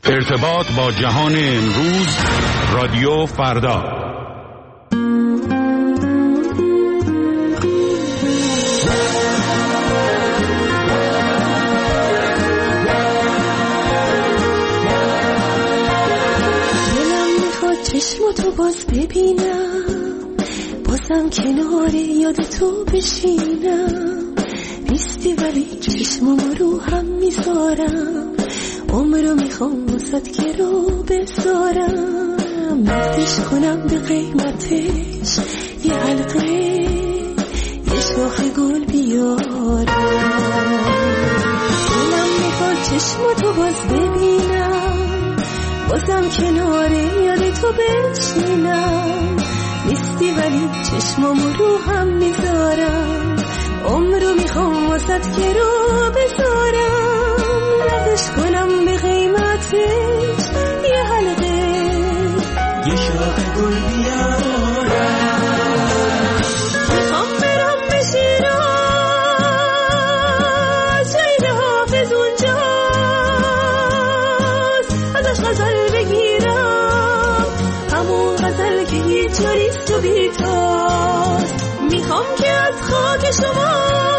ارتباط با جهان امروز، رادیو فردا. چشماتو باز ببینم، بازم کنار یاد تو بشینم. نیستی ولی چشمامو رو هم میذارم، عمرو میخوام واسد که رو بذارم. نقدش کنم به قیمتش یه حلقه، یه شاخ گل بیارم. دلم میخواد چشماتو باز ببینم، بازم کنار یاد تو بشینم. نیستی ولی چشمامو رو هم میذارم، عمرو میخوام واسد که رو بذارم. نقدش کنم به قیمتش یه حلقه، یه شاخ گل بیارم. میخوام برم به شیراز، شهید حافظ اونجاست، ازش غزل بگیرم، همون غزل که هیچ جاریست و بیتاست. میخوام که از خاک شما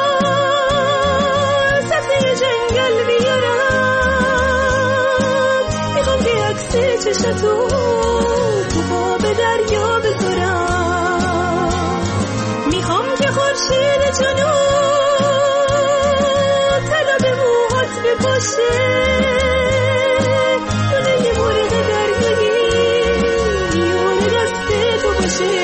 سبزه جنگل بیارم. میخوام که عکس چشتو تو خواب دریا بذارم. میخوام که خورشید جنوب طلا به موهات بپاشه، دونه یه مرغ دریایی میون دست تو باشه.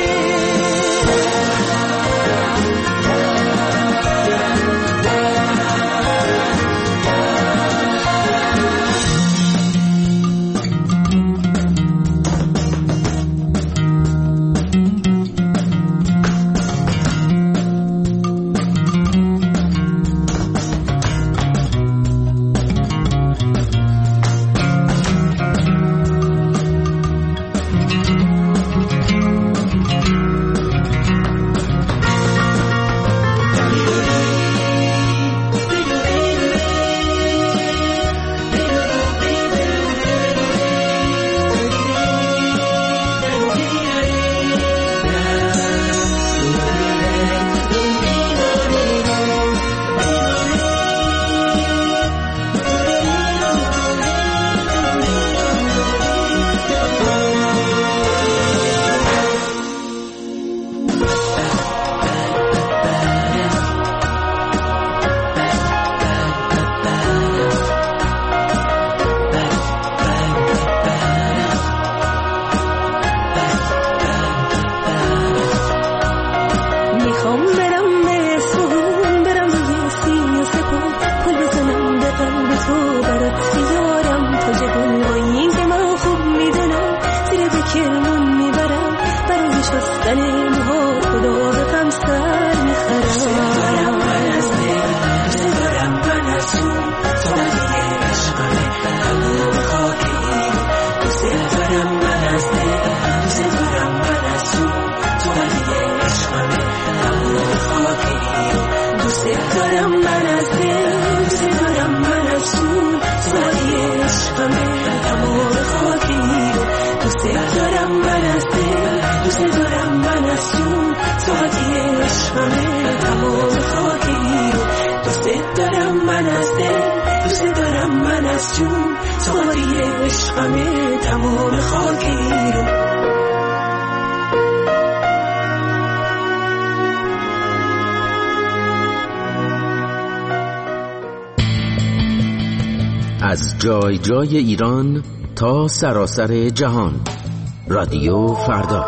از جای جای ایران تا سراسر جهان، رادیو فردا.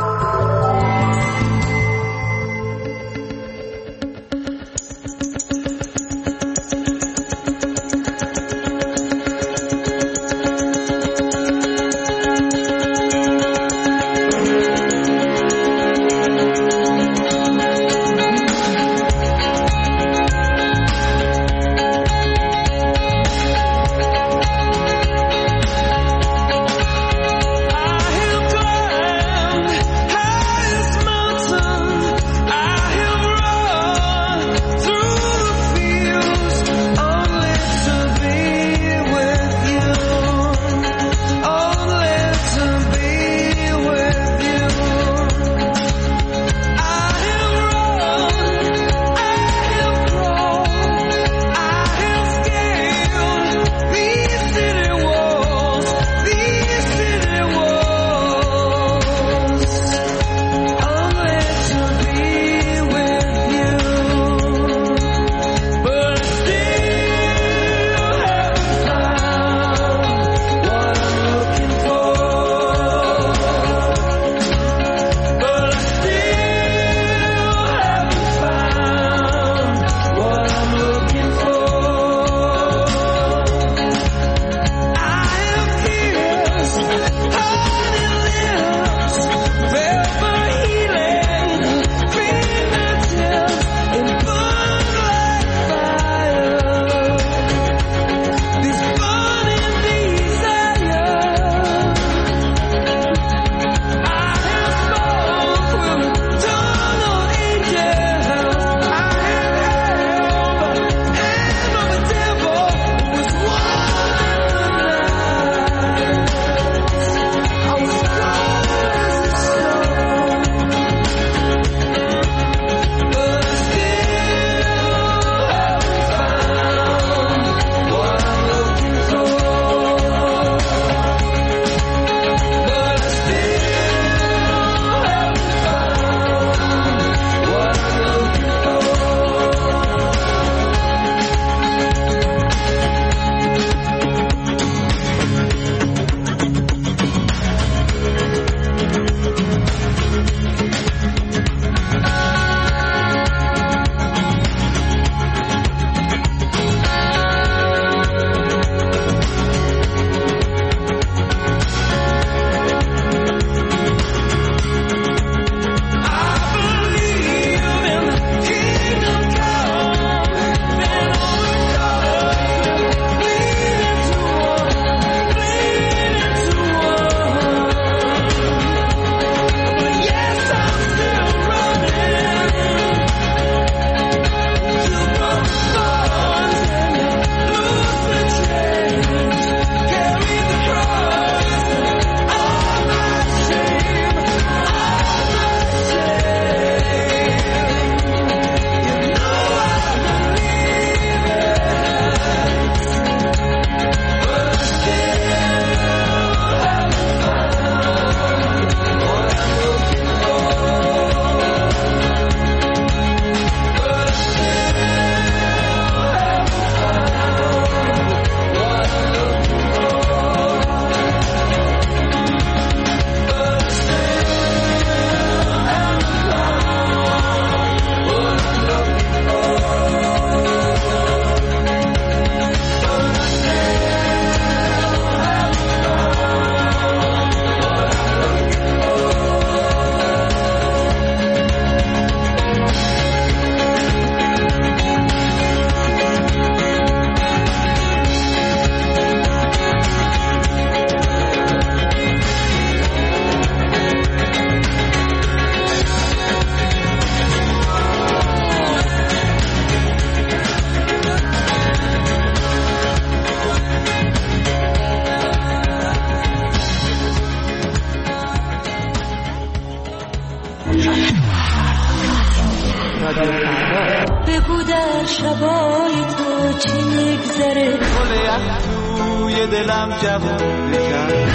بره. گل توی دلم جوون بکن.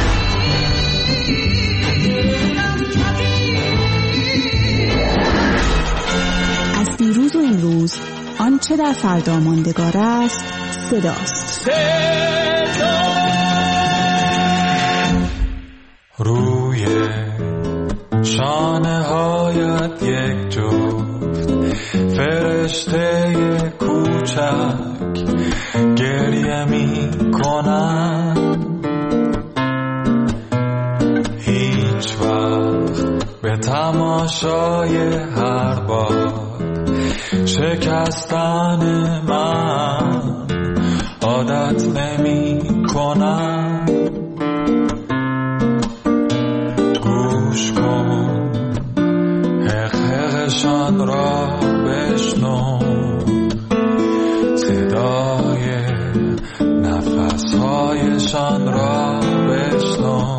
از دیروز و امروز آنچه در فردا ماندگار است صداست. روی شانه هایت یک جفت فرشته کوچک گریه می کنن. هیچ وقت به تماشای هر بار شکستن من عادت نمی کنم. گوش کن حقشان را بشنو، صدای نفسهایشان را بشنو.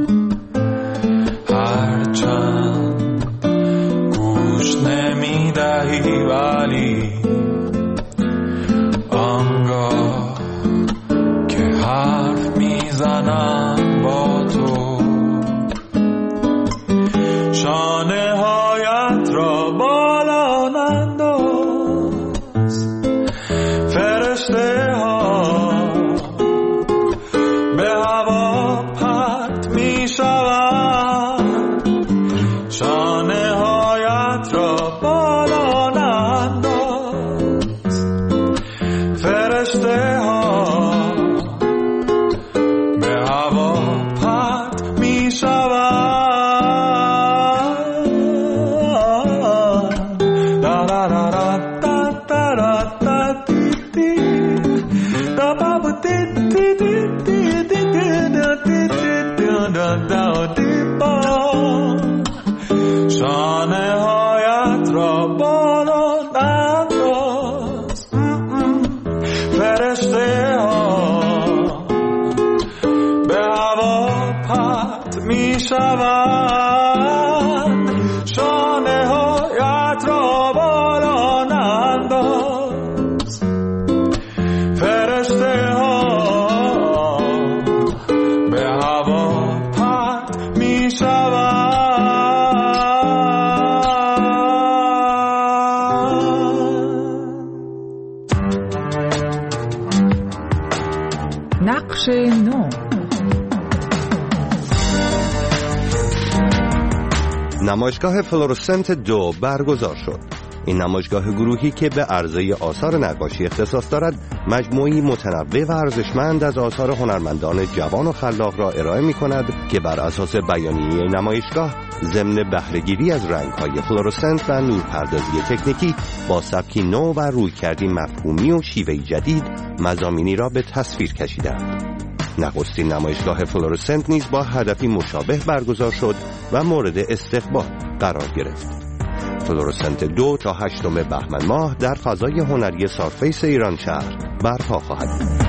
هرچند گوش نمی دهی ولی آنگاه که حرف میزنم با تو، شانه هایت را بالا ننداز. فرشته ها به هوا پرت می شوند. شانه هایت را بالا ننداز. فرشته ها به هوا پرت می شوند. شانه هایت را بالا ننداز. فرشته ها به هوا پرت می شوند. شانه هایت را بالا ننداز. فرشته ها به هوا پرت می شوند. نقش نو. نمایشگاه فلورسنت 2 برگزار شد. این نمایشگاه گروهی که به عرضه آثار نقاشی اختصاص دارد، مجموعی متنوع و ارزشمند از آثار هنرمندان جوان و خلاق را ارائه می کند که بر اساس بیانیه نمایشگاه ضمن بهره‌گیری از رنگ‌های فلورسنت و نورپردازی تکنیکی با سبکی نو و رویکردی مفهومی و شیوهی جدید مضامینی را به تصویر کشیدند. نخستین نمایشگاه فلورسنت نیز با هدفی مشابه برگزار شد و مورد استقبال قرار گرفت. فلورسنت 2 تا 8 بهمن ماه در فضای هنری سارفیس ایران شهر برپا خواهد بود.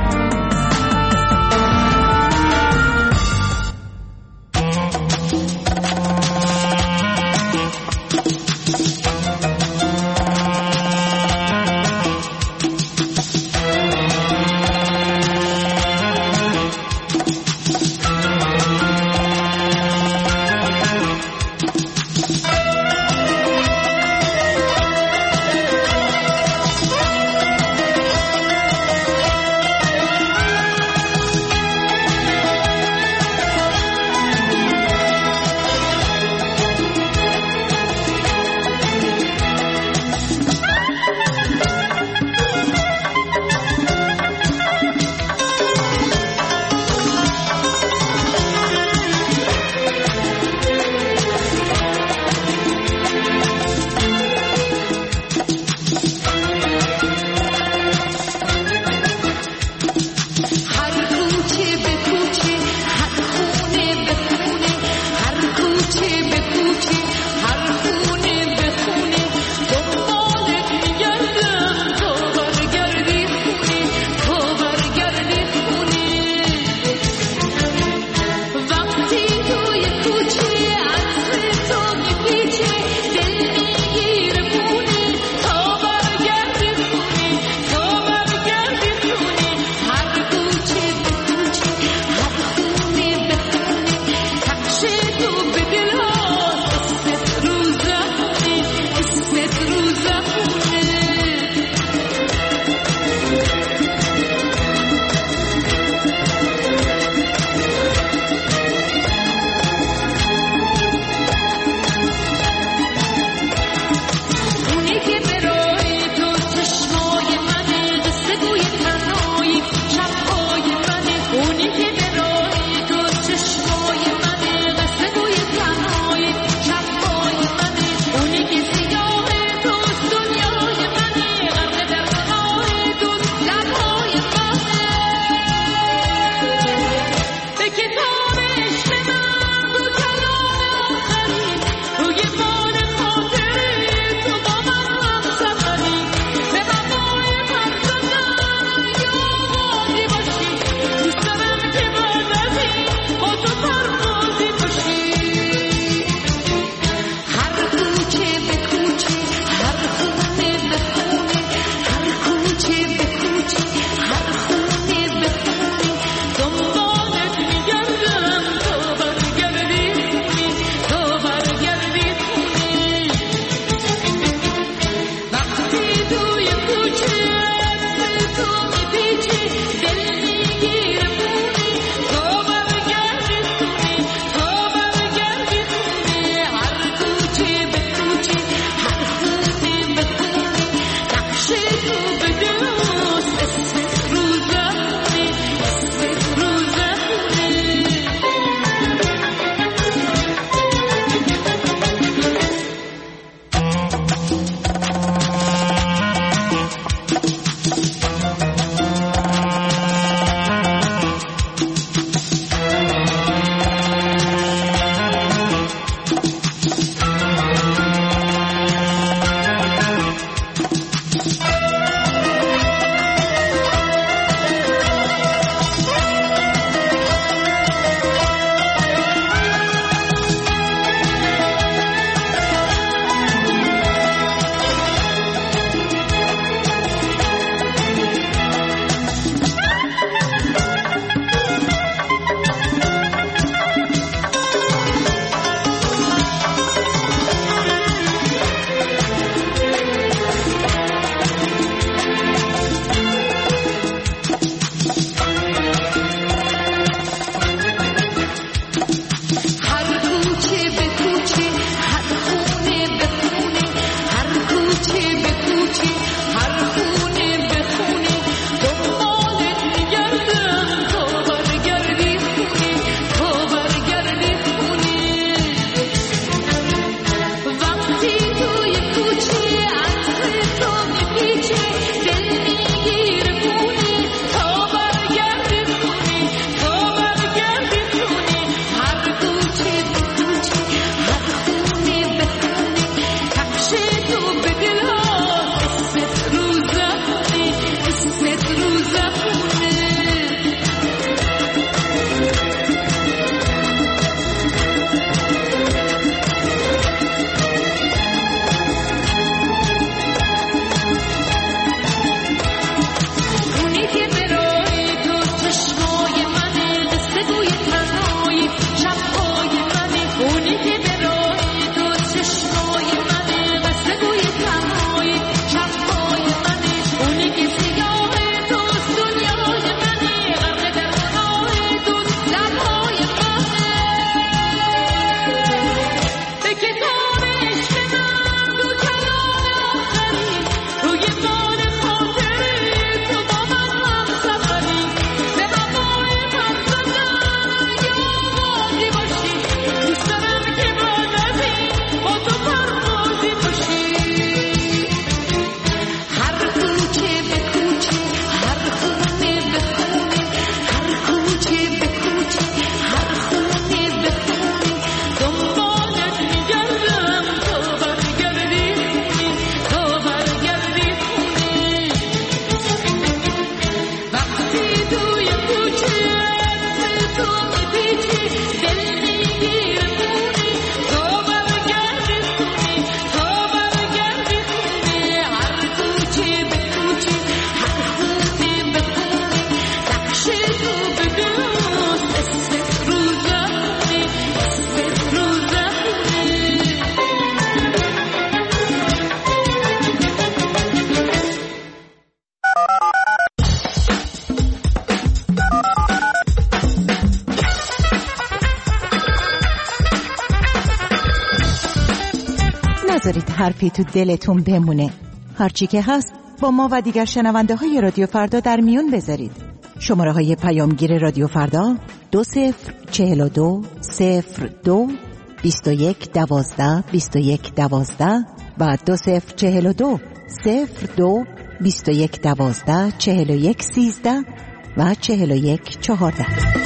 نذارید حرفی تو دلتون بمونه. هرچی که هست با ما و دیگر شنونده های رادیو فردا در میون بذارید. شماره های پیامگیر رادیو فردا 2042 02 21 12 21 12 و 2042 02 21 12 41 13 و 41 14.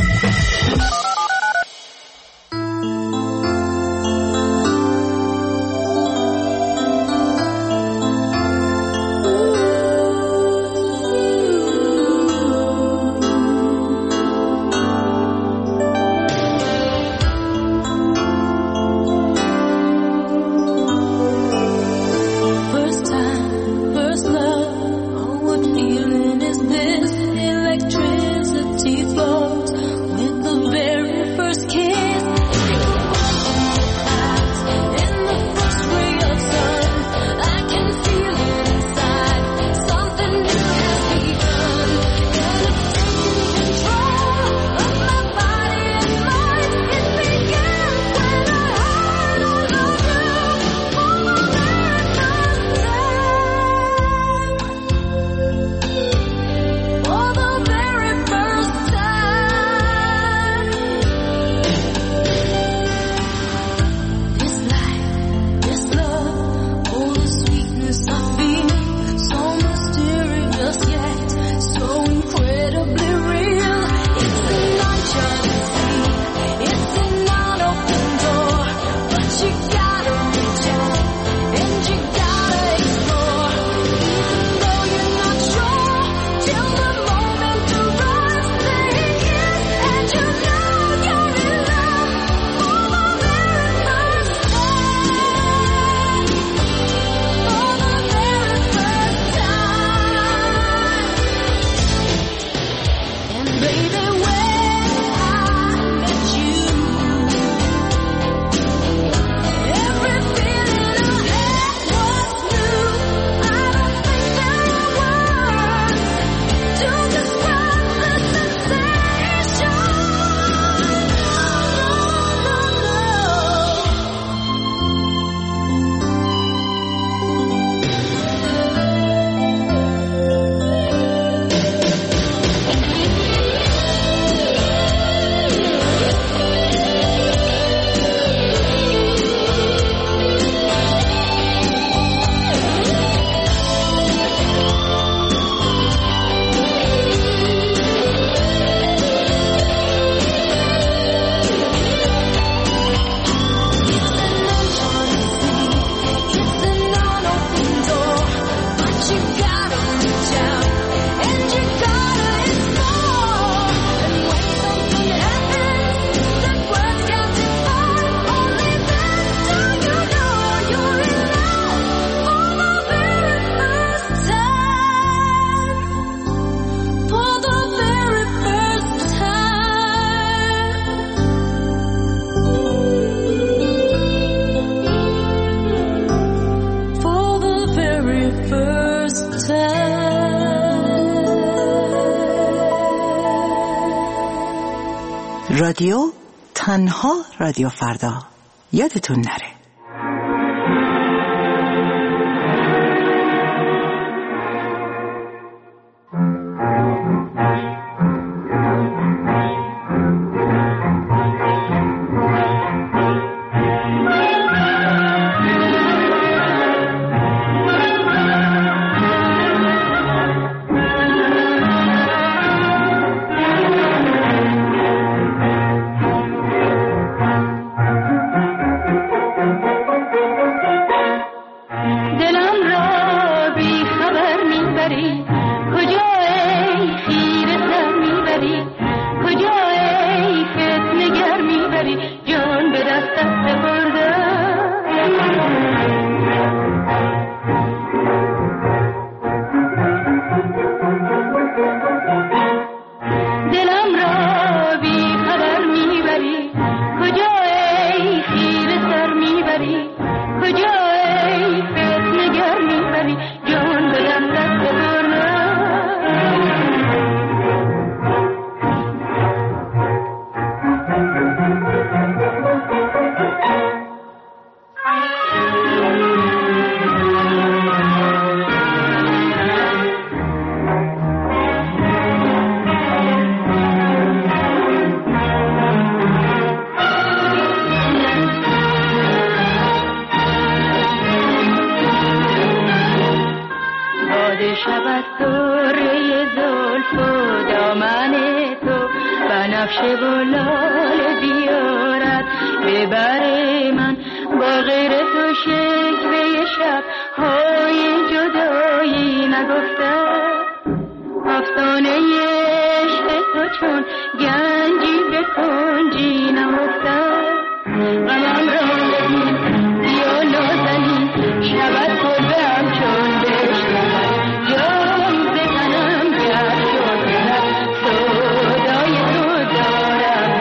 رادیو تنها رادیو فردا، یادتون نره. باغچه و لاله بیارد ببره من با غیر تو شکوه شب های جدایی نگفتم افسانه عشق تو چون گنجی به کنجی نهفتم غمم را ببین بیا نازنین شبت کلبم چون بشنم جام بزنم گر شد دلم صدای تو دارم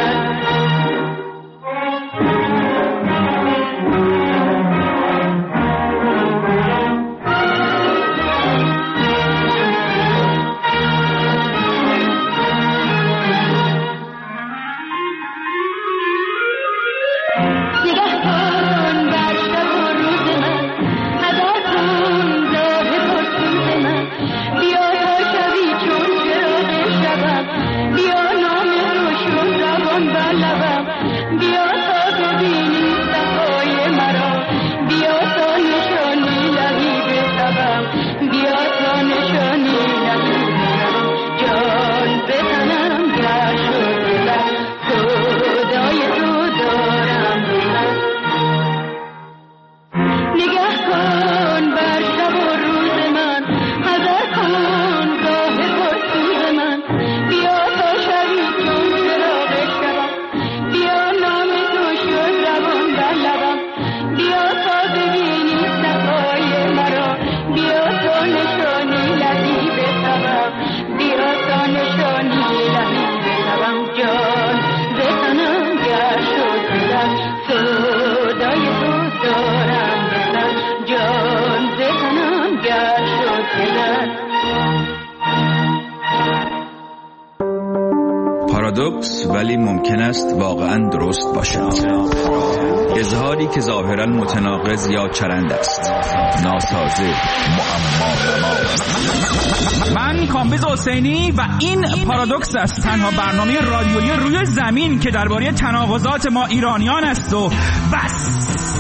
پارادوکس ولی ممکن است واقعا درست باشد. اظهاری که ظاهرا متناقض یا چرند است، ناسازه، معما. من کامبیز حسینی و این پارادوکس است، تنها برنامه رادیویی روی زمین که درباره تناقضات ما ایرانیان است و بس.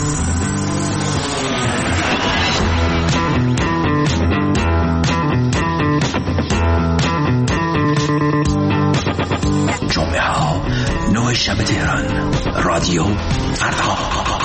جمعه ها 9 شب تهران، رادیو فردا.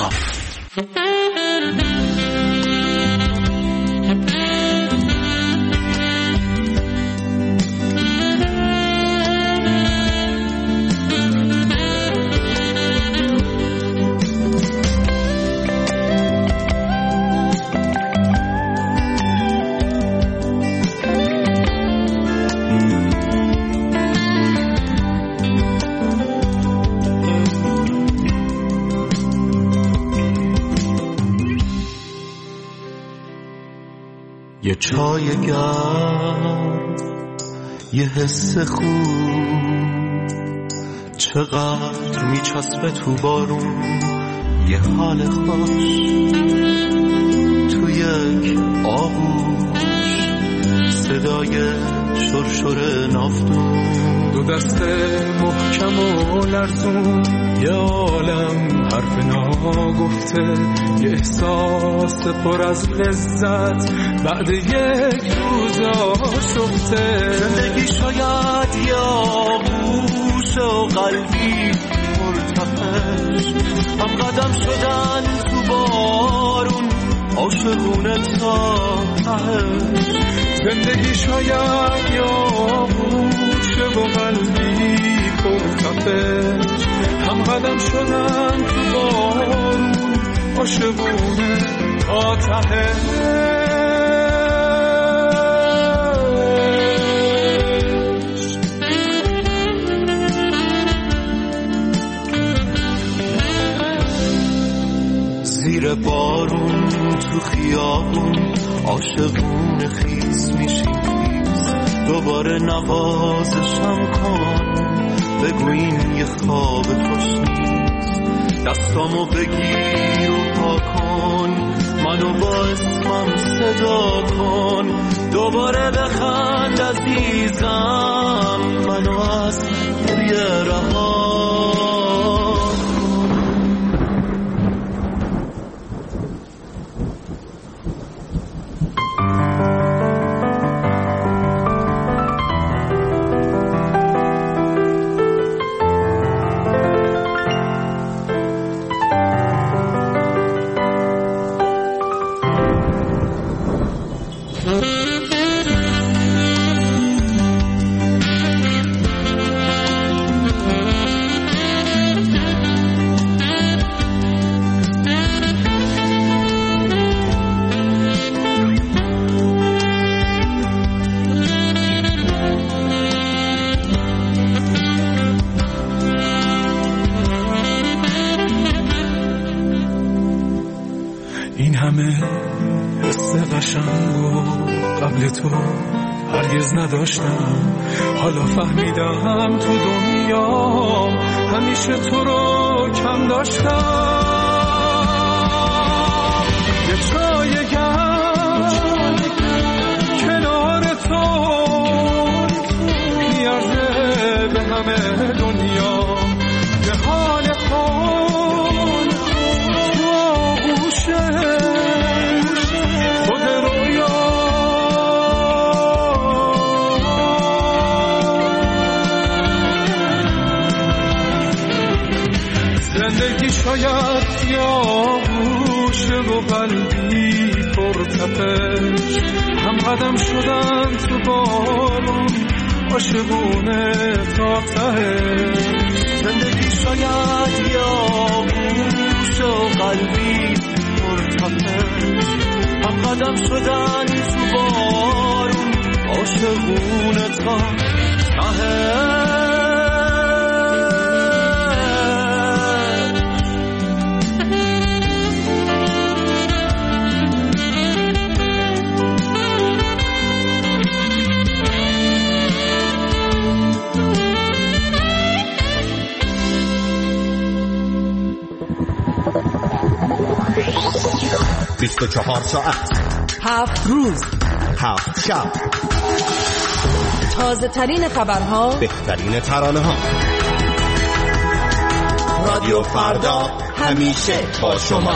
یه چای گرم، یه حس خوب، چقدر میچسبه تو بارون، یه حال خوش تو یک آغوش، صدای شرشر نافتون، دو دست محکم و لرزون، یه عالم حرف ناگفته، یه احساس پر از لذت بعد یک روز آشفته. زندگی شاید یه آغوش و قلبی مرتفش، هم قدم شدن تو بارون، عاشقونه تا تهش. زندگی شاید یه آغوش و قلبی مرتفش، هم قدم شدن تو بارون، عاشقونه تا تهش. زیر بارون تو خیابون، عاشقونه خیس میشیم خیس، دوباره نوازشم کن، بگو این یه خواب خوش نیست. دستامو بگیر و پا کن، منو با اسمم صدا کن، دوباره بخند عزیزم، منو از گریه رها همه حس قشنگو قبل تو هرگز نداشتم، حالا فهمیدم تو دنیا همیشه تو رو کم داشتم. یه چای گرم کنار تو میارزه به همه دنیا، یه حال خون تو آغوشه خود رویا. زندگی شاید سیاهوشه و قلبی پرتپش، هم قدم شدن تو بارون عاشقونه تا تهش. زندگی شاید یاغوش و قلبی پرتپش، هم قدم شدن تو بارون عاشقونه تا تهش. بیست و 24 ساعت 7 روز 7 شب، تازه ترین خبرها، بهترین ترانه ها. رادیو فردا همیشه با شما.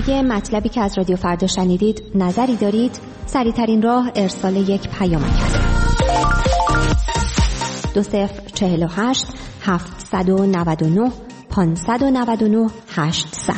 درباره مطلبی که از رادیو فردا شنیدید نظری دارید؟ سریع‌ترین راه ارسال یک پیامک است. 2048 799 599 800.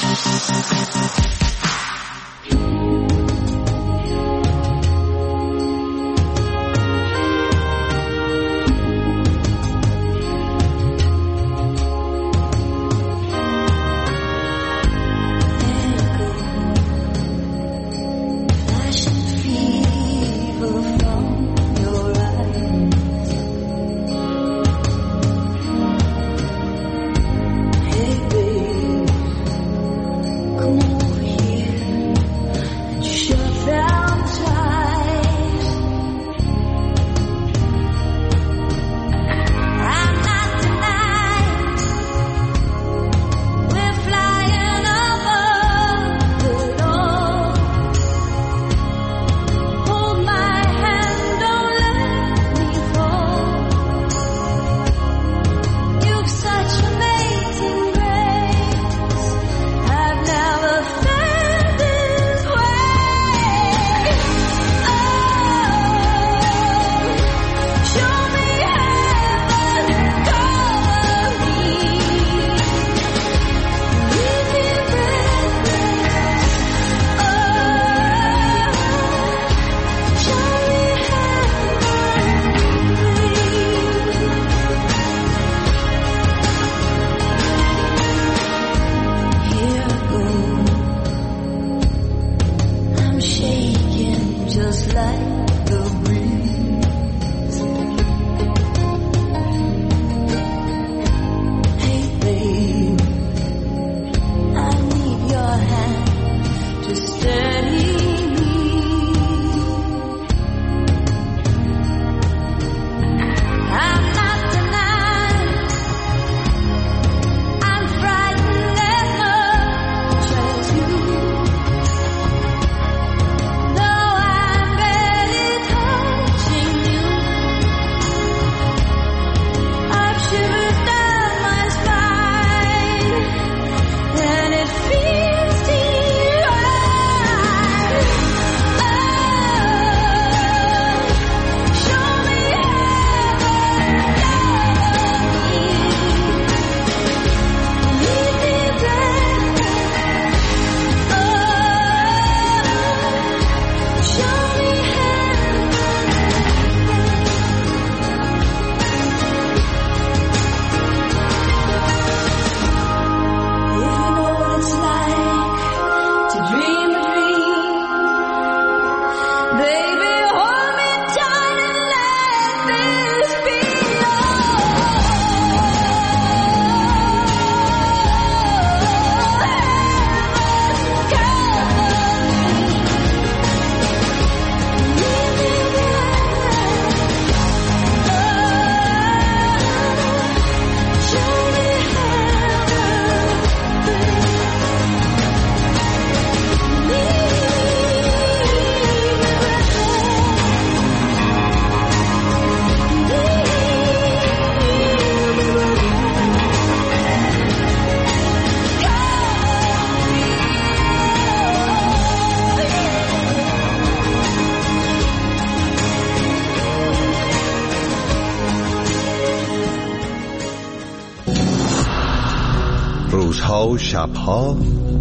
روزها و شبها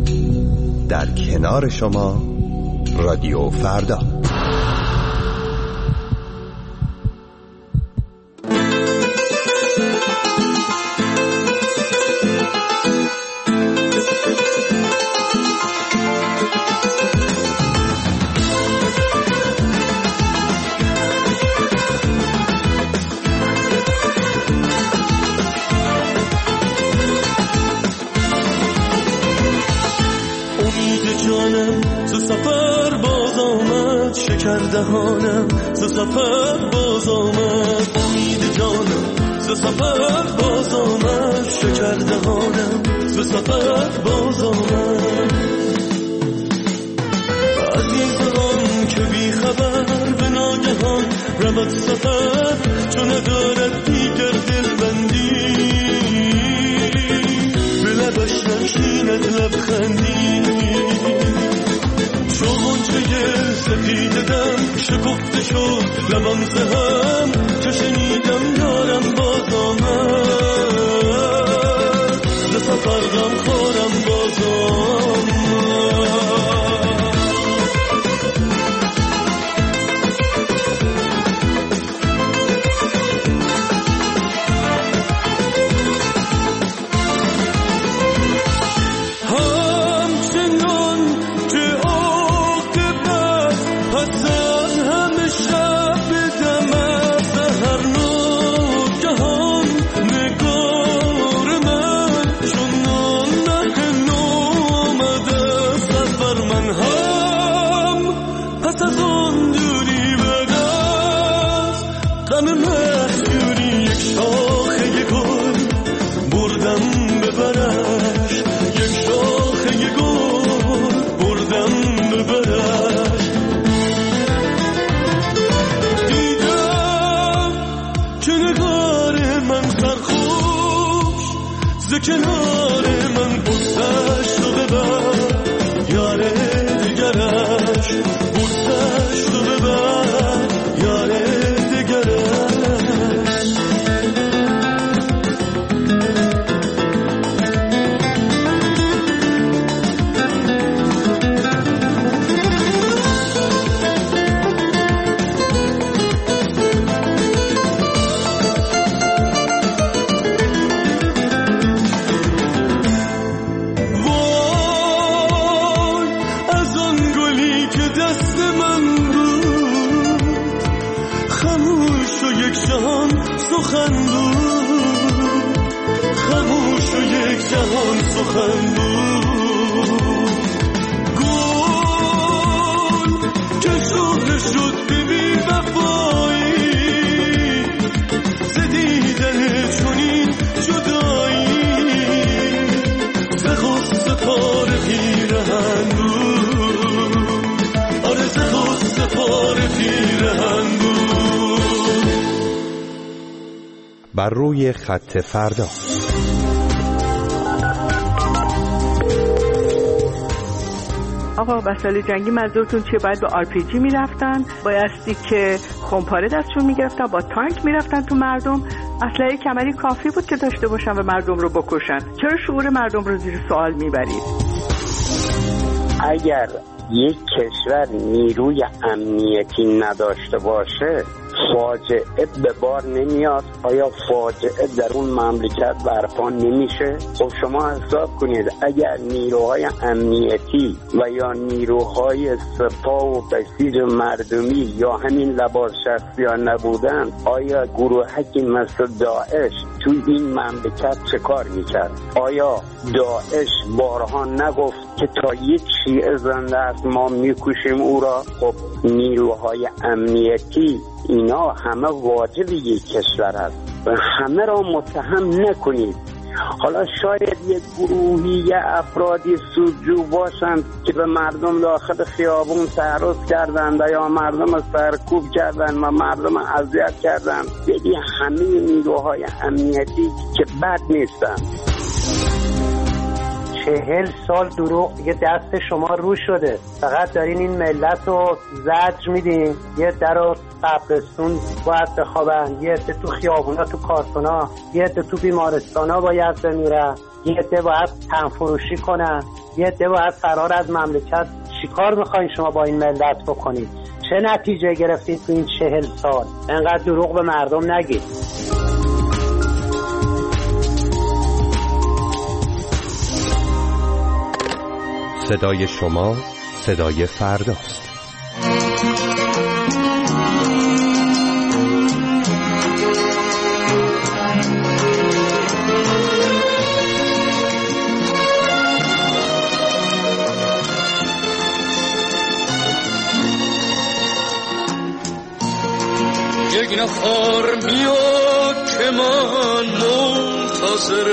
در کنار شما رادیو فردا. دهانم ز سفر باز آمد، امید جانم ز سفر باز آمد، شکر دهانم ز سفر باز آمد. عزیزان که بی خبر به ناگهان رود سفر، چون ندارد دیگر دلبندی، به لبش ننشیند لبخندی. دیدم شکفته شد لبم زهم، چه شنیدم یارم باز آمد، ز سفر غم خورم باز آمد. کنار من بودش رو ببر، یار دیگرش بودش رو ببر، یار دیگرش. سخن بود خاموش و یک جهان سخن بود، گل که شهره شد به بی وفایی، ز دیدن چنین جدایی، ز غصه پاره پیرهن بود، آره ز غصه پاره پیرهن بود. بر روی خط فردا. آقا وسایل جنگی منظورتون چیه؟ باید به RPG میرفتن، بایستی که خمپاره دستشون میگرفتن، با تانک میرفتن تو مردم، اسلحه کمری کافی بود که داشته باشن و مردم رو بکشن. چرا شعور مردم رو زیر سوال میبرید؟ اگر یک کشور نیروی امنیتی نداشته باشه فاجعه به بار نمیاد. آیا فاجعه در اون مملکت برپا نمیشه؟ خب شما حساب کنید اگر نیروهای امنیتی و یا نیروهای سپاه و بسیج مردمی یا همین لباس شخصیان نبودن، آیا گروهکی مثل داعش توی این مملکت چه کار میکرد؟ آیا داعش بارها نگفت که تا یک شیعه زنده است ما میکشیم او را؟ خب نیروهای امنیتی اینا همه واجب یک کشور است و همه را متهم نکنید. حالا شاید یک گروهی یا افرادی سودجو باشند که به مردم داخل خیابون تعرض کردند یا مردم سرکوب کردند و مردم اذیت کردند، یعنی همه نیروهای امنیتی که بد نیستند. 40 سال دروغ دیگه دست شما رو شده، فقط دارین این ملت رو زجر میدین. یه در قبرستون باید بخوابن، یه عده تو خیابونا تو کارتونا، یه عده تو بیمارستانا باید بمیرن، یه عده باید تنفروشی کنن، یه عده باید فرار از مملکت. چیکار میخواین شما با این ملت بکنید؟ چه نتیجه گرفتید تو این 40 سال؟ انقدر دروغ به مردم نگید. صدای شما صدای فرداست. یک نفر میاد که من منتظر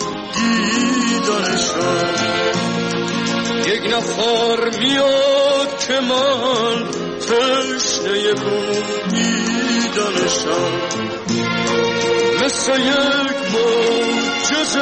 دیدنشم، یک نفر میاد که من تشنه دیدنشم، مثل یک معجزه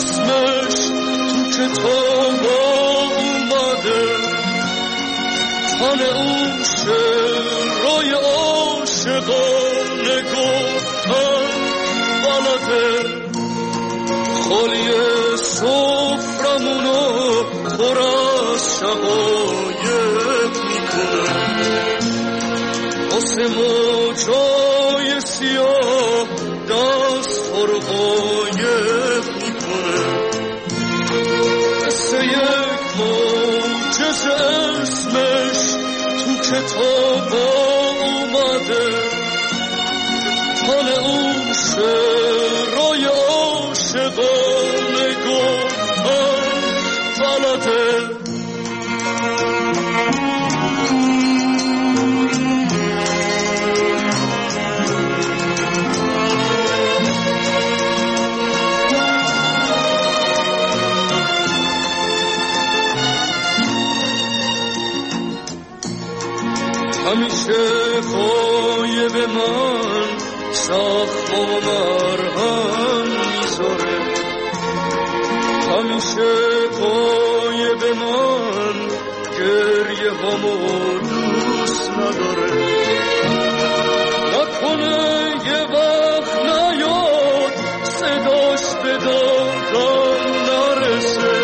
اسمش تو کتاب اومده، تن اون شعرهای عاشقانه گفتن بلده خالی سفرمونو پر از شقایق میکنه واسه موجای سیاه دست رو قایق میکنه مثل یک معجزه اسمش تو کتابا اومده تن اون شعرهای عاشقانه گفتن بلده همیشه غایب من زخم و مرهم میذاره همیشه غایب من گریه همو دوست نداره نکنه یه وقت نیاد صداش به دادم نرسه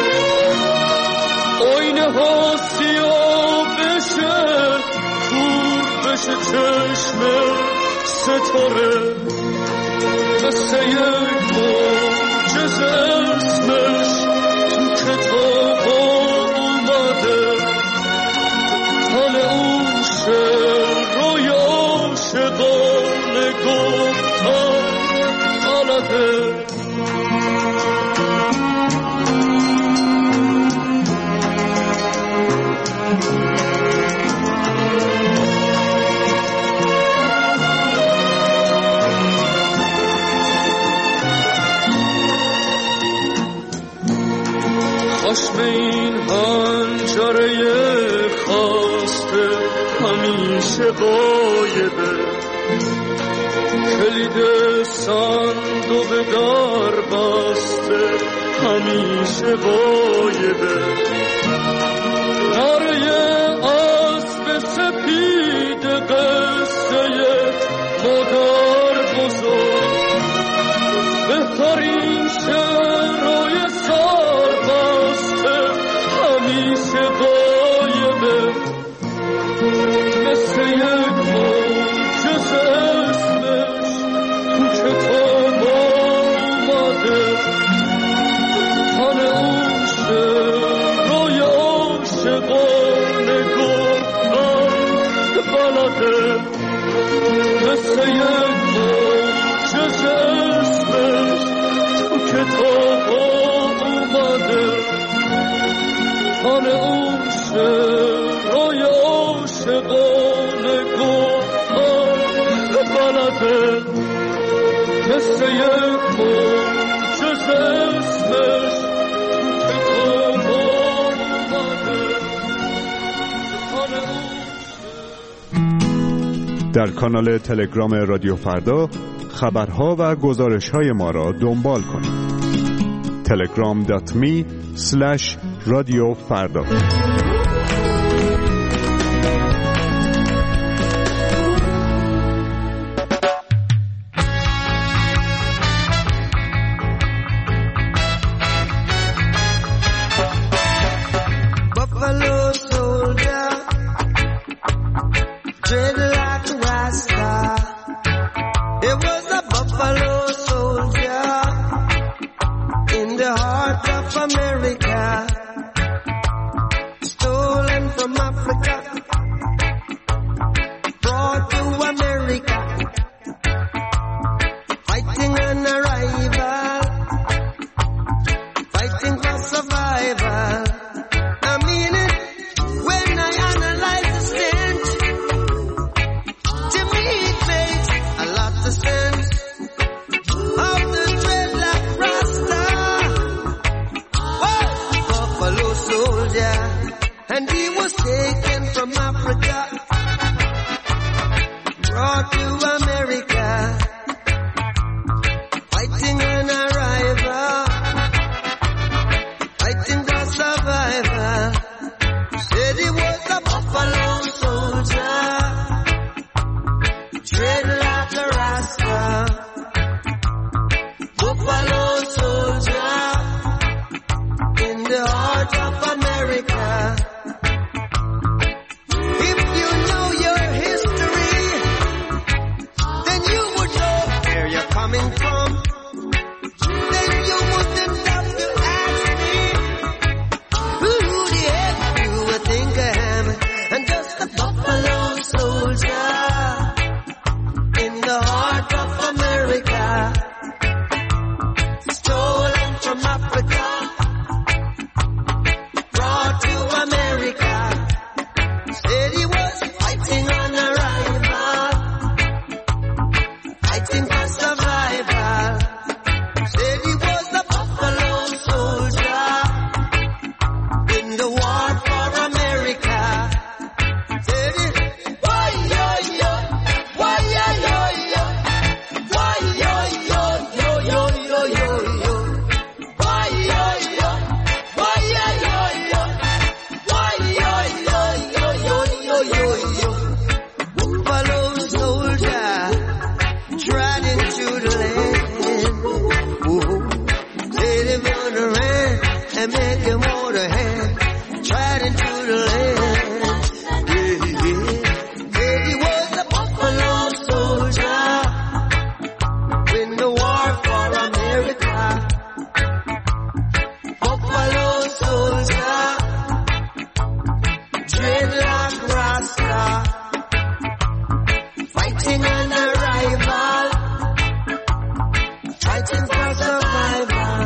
آینه ها سیاه بشه چشم ستاره مثل یک معجزه اسمش تو کتابا اومده تن اون شعرهای عاشقانه گفتن بلده خشم این حنجره خواسته همیشه غایبه کلید صندوق در بسته همیشه غایبه نره اسب سپید قصه مادر بزرگ بهترین شعرهای همیشه غایبه مثل یک معجزه اسمش تو کتابا اومده تن اون شعرهای عاشقانه گفتن بلده مثل یک معجزه اسمش تو کتابا اومده تن اون شعرهای عاشقانه گفتن بلده مثل یک معجزه اسمش تو کتابا اومده تن اون. در کانال تلگرام رادیو فردا خبرها و گزارش‌های ما را دنبال کنید. telegram.me/رادیو فردا. coming from, then you wouldn't have to ask me who the heck you would think I am. I'm just a buffalo soldier in the heart of America, stolen from Africa, brought to America. Said he was fighting on arrival, fighting for survival. Said he was a buffalo soldier in the war for America. Said he, why yo yo, why yo yo yo, why yo yo yo yo yo yo yo, why yo yo, why yo yo yo, why yo yo yo yo yo yo yo. Buffalo soldier trotting through the land. Said him on the ran and make him hold a hand, trotting through the land. Yeah, yeah. Said he was a buffalo soldier in the war for America. Buffalo soldier, dreadlock rasta, fighting an arrival, fighting for survival,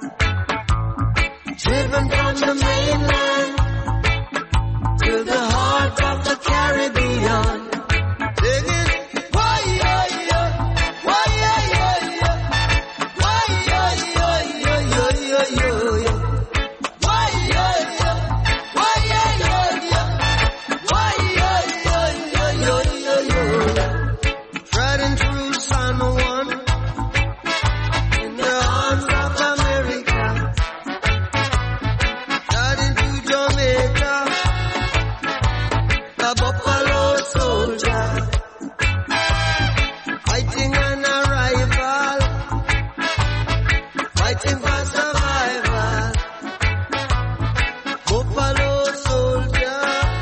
driven from the mainland to the heart of the Caribbean, singing, why yo yo, why yo yo yo, why yo yo yo yo yo yo yo, why yo yo, why yo yo yo, why yo yo yo yo yo yo. Riding through San Juan in the arms of America, riding through Jamaica, a buffalo soldier, fighting an arrival, fighting for survival. Buffalo soldier,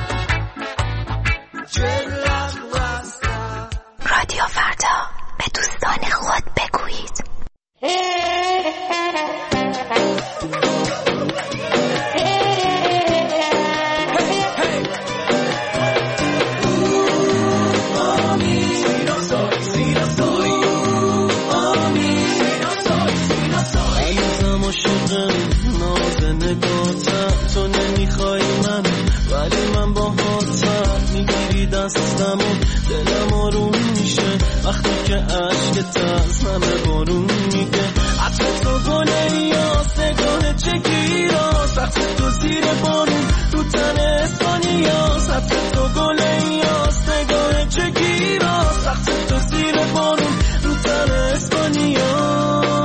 dreadlock rasta. رادیو فردا، به دوستان خود بگویید. هنوزم عاشق ناز نگاتم، تو نمیخوای من ولی من با هاتم، میگیری دستم و دلم آروم میشه وقتی که عشقت از همه بارون میگه. عطر تو گله یا سگاه چگیرا، سخت تو زیر بارون تو تن اسپانیا. عطر تو گله یا سگاه چگیرا، سخت تو زیر بارون تو تن اسپانیا.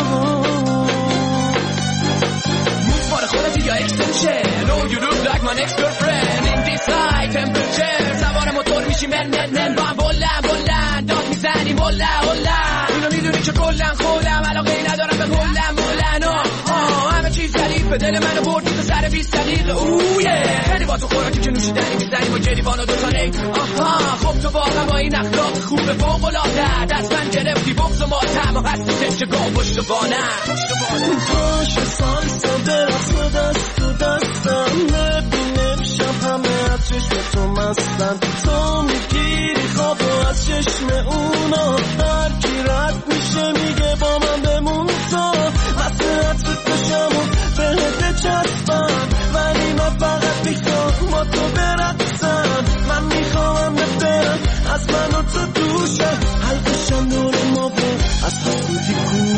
یا extension. Oh you look like my next girlfriend in this high temperature. سوار موتور میشی من با هم بلند داد میزنی هلا اینو میدونی که کلن خودم علاقه ندارم به کلن همه چیز ظریفه، دل منو بردی تو سر 20 دقیقه. اوه خیلی با تو خوراکی که نوشیدنی میزنی با جریوان و دوتا نیک. خب تو واقعا با این اخلاق خوبه فوق‌العاده، دست من گرفتی بغض و ماتم و هستی سشگاه پشت بانم. باشه سالسا برقص و دست تو دستم، نبینم شب همه از چشم تو مستن. تو میگیری خواب و از چشم اونا، هر کی رد میشه میگه با من بمون. تو مسئلت تو کشم و بهت چسبم، ولی من فقط میخوام با تو برقصم. من میخوام برم از من و تو دوشم، حلقشم دور ما برم از حسودی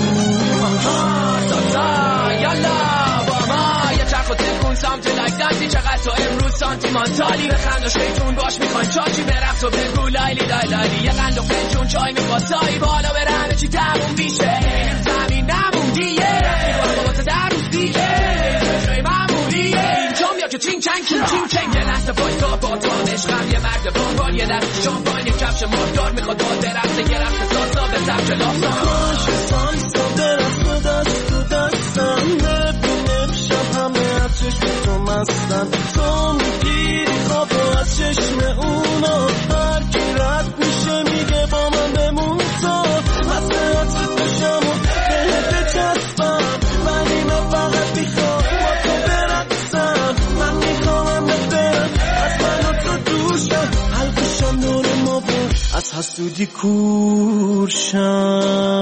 یالا با ما یه چرخ و تکون سامتی لایک دنسی. چقدر تو امروز سانتیمانتالی، بخند و شیطون باش میخواین چاچی برقص و بگو لایلی لایلی. یه قند و فنجون چای میخواسایی بالا بره همه چی تموم میشه، زمین نموندیه بابا تو در روز دیگه جای معمولیه. اینجا میاد که چین چنگ یه لحظه بایستا با تو عشقم، یه مرد بانبان یه دست شامپاین یه کفش ماردار میخواد با درخته یه رفت سالسا به سبج لافتا. باشه سالسا برقص و دست تو دستم، نبینم شب همه از چشم تو مستن. تو میگیری خواب و از چشم اونا، هر کی رد میشه میگه با من بمون. تو مسئلت تو حسودی کورشم